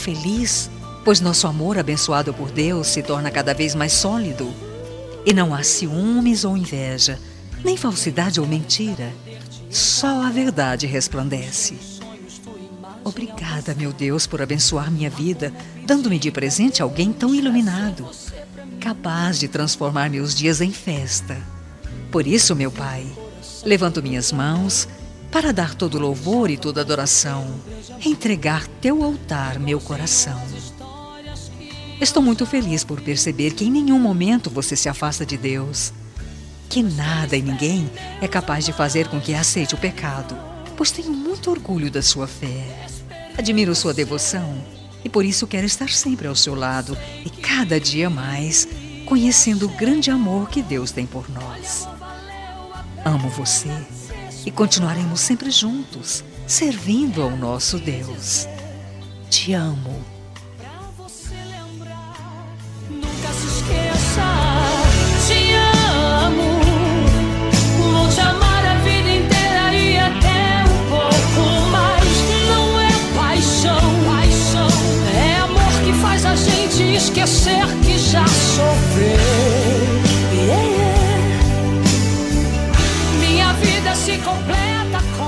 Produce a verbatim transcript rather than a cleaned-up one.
feliz, pois nosso amor abençoado por Deus se torna cada vez mais sólido. E não há ciúmes ou inveja, nem falsidade ou mentira. Só a verdade resplandece. Obrigada, meu Deus, por abençoar minha vida, dando-me de presente alguém tão iluminado, capaz de transformar meus dias em festa. Por isso, meu Pai, levanto minhas mãos para dar todo louvor e toda adoração, entregar teu altar meu coração. Estou muito feliz por perceber que em nenhum momento você se afasta de Deus, que nada e ninguém é capaz de fazer com que aceite o pecado, pois tenho muito orgulho da sua fé. Admiro sua devoção e por isso quero estar sempre ao seu lado e cada dia mais conhecendo o grande amor que Deus tem por nós. Amo você e continuaremos sempre juntos, servindo ao nosso Deus. Te amo. Nunca se esqueça, te amo. Vou te amar a vida inteira e até um pouco mais. Não é paixão, paixão, é amor que faz a gente esquecer que já sofreu. Yeah, yeah. Minha vida se completa com